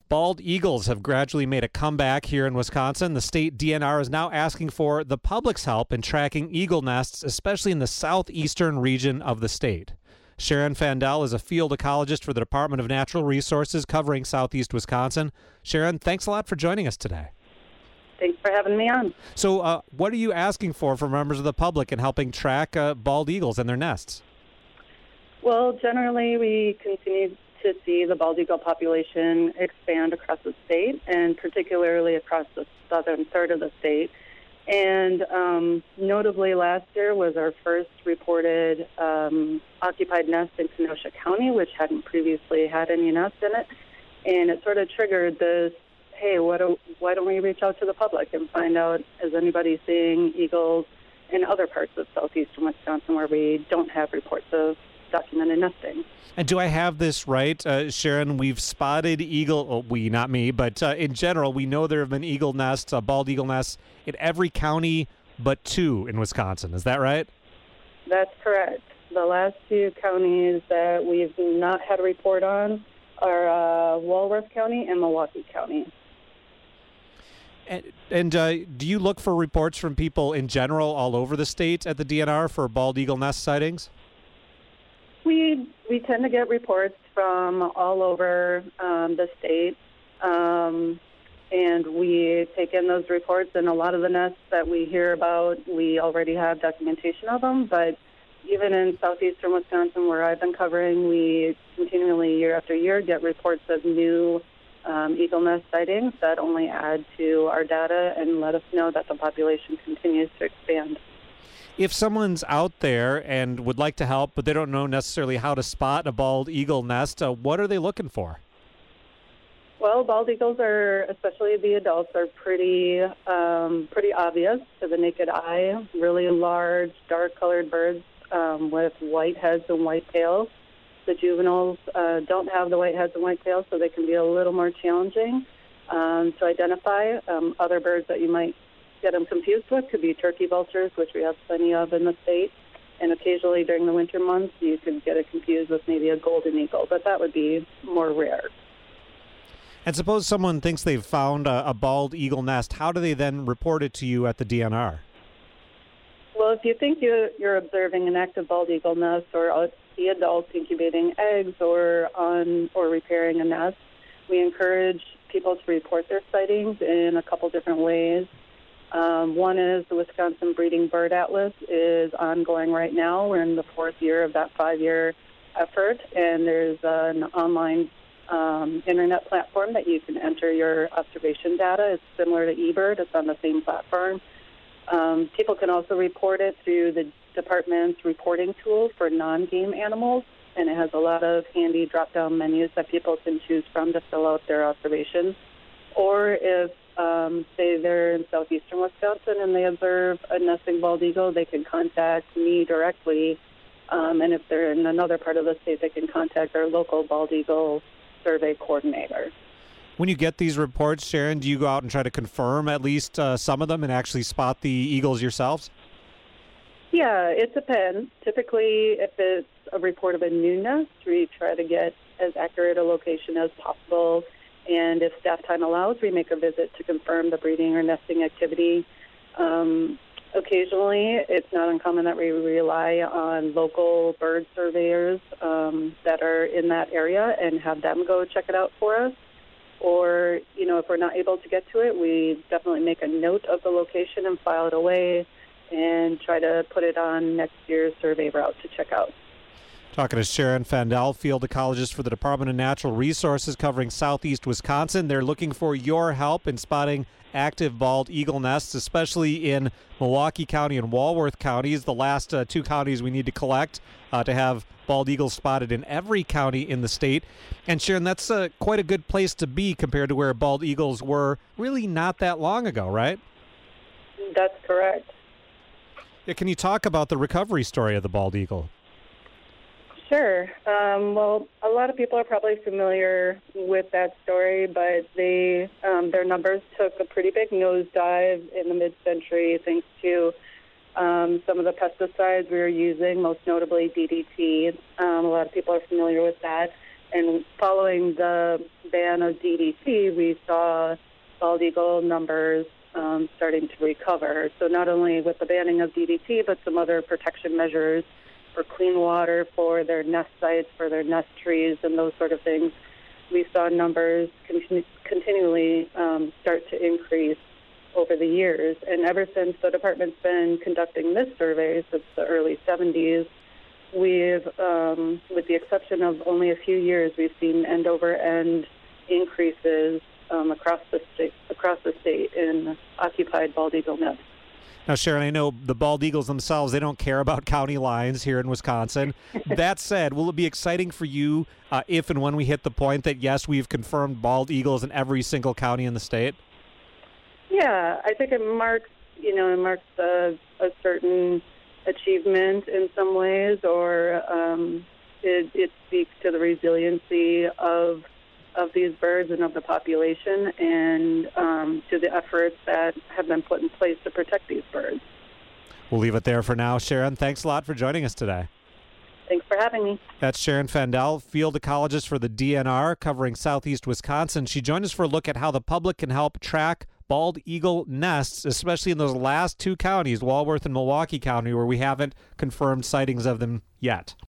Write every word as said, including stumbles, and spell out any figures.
Bald eagles have gradually made a comeback here in Wisconsin. The state D N R is now asking for the public's help in tracking eagle nests, especially in the southeastern region of the state. Sharon Fandel is a field ecologist for the Department of Natural Resources covering southeast Wisconsin. Sharon, thanks a lot for joining us today. Thanks for having me on. So uh, what are you asking for from members of the public in helping track uh, bald eagles and their nests? Well, generally, we continue to see the bald eagle population expand across the state, and particularly across the southern third of the state. And um, notably, last year was our first reported um, occupied nest in Kenosha County, which hadn't previously had any nests in it. And it sort of triggered this, hey, what do, why don't we reach out to the public and find out, is anybody seeing eagles in other parts of southeastern Wisconsin where we don't have reports of documented nesting? And do I have this right, uh, Sharon? We've spotted eagle, well, we, not me, but uh, in general, we know there have been eagle nests, uh, bald eagle nests in every county but two in Wisconsin. Is that right? That's correct. The last two counties that we've not had a report on are uh, Walworth County and Milwaukee County. And, and uh, do you look for reports from people in general all over the state at the D N R for bald eagle nest sightings? We we tend to get reports from all over um, the state, um, and we take in those reports. And a lot of the nests that we hear about, we already have documentation of them. But even in southeastern Wisconsin, where I've been covering, we continually, year after year, get reports of new um, eagle nest sightings that only add to our data and let us know that the population continues to expand. If someone's out there and would like to help, but they don't know necessarily how to spot a bald eagle nest, uh, what are they looking for? Well, bald eagles are, especially the adults, are pretty um, pretty obvious to the naked eye. Really large, dark-colored birds um, with white heads and white tails. The juveniles uh, don't have the white heads and white tails, so they can be a little more challenging um, to identify. Um, other birds that you might get them confused with could be turkey vultures, which we have plenty of in the state. And occasionally during the winter months, you could get it confused with maybe a golden eagle, but that would be more rare. And suppose someone thinks they've found a, a bald eagle nest. How do they then report it to you at the D N R? Well, if you think you, you're observing an active bald eagle nest or see adults incubating eggs or on or repairing a nest, we encourage people to report their sightings in a couple different ways. Um, one is the Wisconsin Breeding Bird Atlas is ongoing right now. We're in the fourth year of that five-year effort, and there's an online um, internet platform that you can enter your observation data. It's similar to eBird. It's on the same platform. Um, people can also report it through the department's reporting tool for non-game animals, and it has a lot of handy drop-down menus that people can choose from to fill out their observations. Or if Um, say they're in southeastern Wisconsin and they observe a nesting bald eagle, they can contact me directly. Um, and if they're in another part of the state, they can contact our local bald eagle survey coordinator. When you get these reports, Sharon, do you go out and try to confirm at least uh, some of them and actually spot the eagles yourselves? Yeah, it depends. Typically, if it's a report of a new nest, we try to get as accurate a location as possible. And if staff time allows, we make a visit to confirm the breeding or nesting activity. Um, occasionally, it's not uncommon that we rely on local bird surveyors um, that are in that area and have them go check it out for us. Or, you know, if we're not able to get to it, we definitely make a note of the location and file it away and try to put it on next year's survey route to check out. Talking to Sharon Fandel, field ecologist for the Department of Natural Resources covering southeast Wisconsin. They're looking for your help in spotting active bald eagle nests, especially in Milwaukee County and Walworth counties, the last uh, two counties we need to collect uh, to have bald eagles spotted in every county in the state. And Sharon, that's uh, quite a good place to be compared to where bald eagles were really not that long ago, right? That's correct. Yeah, can you talk about the recovery story of the bald eagle? Sure. Um, well, a lot of people are probably familiar with that story, but they um, their numbers took a pretty big nosedive in the mid-century thanks to um, some of the pesticides we were using, most notably D D T. Um, a lot of people are familiar with that. And following the ban of D D T, we saw bald eagle numbers um, starting to recover. So not only with the banning of D D T, but some other protection measures for clean water, for their nest sites, for their nest trees, and those sort of things, we saw numbers continu- continually um, start to increase over the years. And ever since the department's been conducting this survey since the early seventies, we've, um, with the exception of only a few years, we've seen end-over-end increases um, across the state, across the state in occupied bald eagle nests. Now, Sharon, I know the bald eagles themselves, they don't care about county lines here in Wisconsin. That said, will it be exciting for you uh, if and when we hit the point that, yes, we've confirmed bald eagles in every single county in the state? Yeah, I think it marks, you know, it marks a, a certain achievement in some ways, or um, it, it speaks to the resiliency of of these birds and of the population, and um, to the efforts that have been put in place to protect these birds. We'll leave it there for now. Sharon, thanks a lot for joining us today. Thanks for having me. That's Sharon Fandel, field ecologist for the D N R covering southeast Wisconsin. She joined us for a look at how the public can help track bald eagle nests, especially in those last two counties, Walworth and Milwaukee County, where we haven't confirmed sightings of them yet.